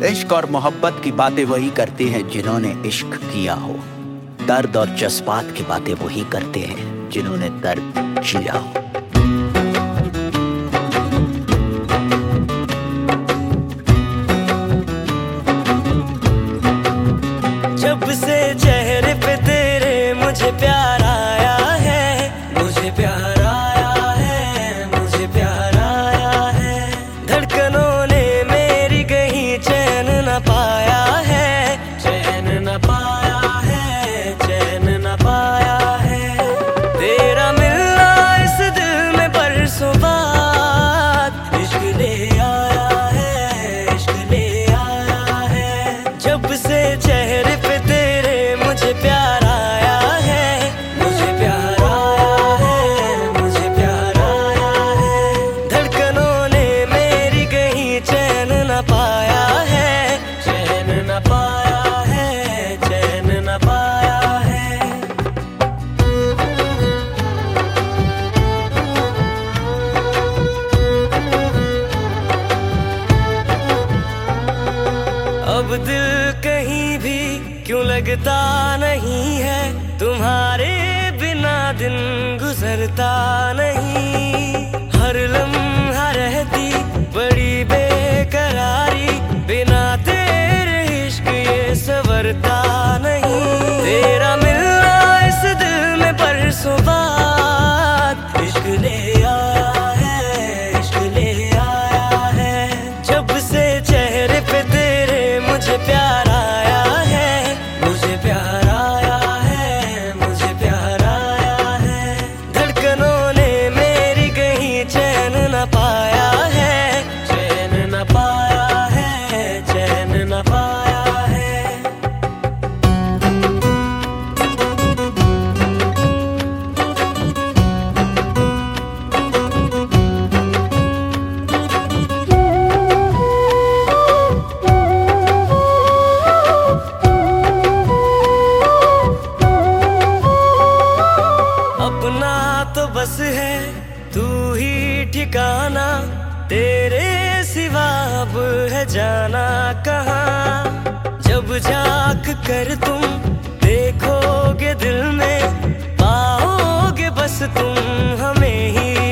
इश्क और मोहब्बत की बातें वही करते हैं जिन्होंने इश्क किया हो। दर्द और जज्बात की बातें वही करते हैं जिन्होंने दर्द जिया हो। जब से चेहरे पे तेरे मुझे प्यार आया है, मुझे प्यार आया है, मुझे प्यार आया है। धड़कनों ने मेरी कहीं चैन न पाया है, चैन न पाया है, चैन न पाया है। तेरा मिलना इस दिल में बरसों बाद इश्क ले आया है, इश्क ले आया है। जब से चेहरे पे तेरे मुझे प्यार आया है, मुझे प्यार आया है, मुझे प्यार आया है। धड़कनों ने मेरी कहीं चैन न पाया है, चैन न पाया है, चैन न पाया है। अब दिल कहीं भी क्यों लगता नहीं है, तुम्हारे बिना दिन गुजरता नहीं। हर लम्हा रहती बड़ी बेकरारी, बिना तेरे इश्क ये संवरता नहीं। तेरा मिलना इस दिल में बरसों बाद इश्क ले आया है, इश्क ले आया है। जब से चेहरे पे तेरे मुझे प्यार आया है, मुझे प्यार आया है, मुझे प्यार आया है। धड़कनों ने मेरी कहीं चैन न पाया है, चैन न पाया है, चैन न पाया है। अपना तो बस है तू ही ठिकाना, तेरे सिवा अब है जाना कहाँ। जब झांक कर तुम देखोगे दिल में, पाओगे बस तुम हमें ही